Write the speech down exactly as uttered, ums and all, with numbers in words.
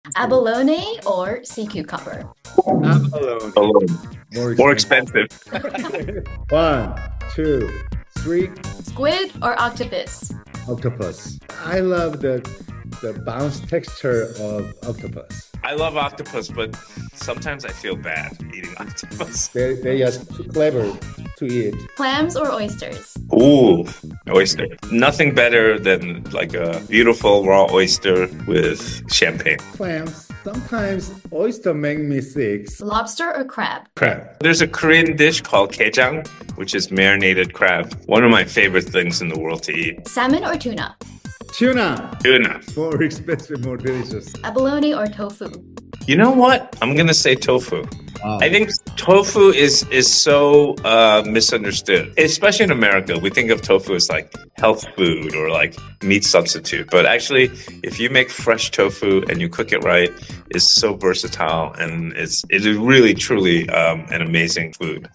Abalone or sea cucumber? Abalone. Alone. More More expensive. expensive. One, two, three. Squid or octopus? Octopus. I love the the bounce texture of octopus. I love octopus, but sometimes I feel bad eating octopus. They they are too clever to eat. Clams or oysters? Ooh, oyster. Nothing better than like a beautiful raw oyster with champagne. Clams. Sometimes oyster make me sick. Lobster or crab? Crab. There's a Korean dish called gaejang, which is marinated crab. One of my favorite things in the world to eat. Salmon or tuna? Tuna. Tuna. More expensive, more delicious. Abalone or tofu? You know what? I'm gonna say tofu. Wow. I think tofu is is so uh, misunderstood, especially in America. We think of tofu as like health food or like meat substitute, but actually, if you make fresh tofu and you cook it right, it's so versatile and it's it is really truly um, an amazing food.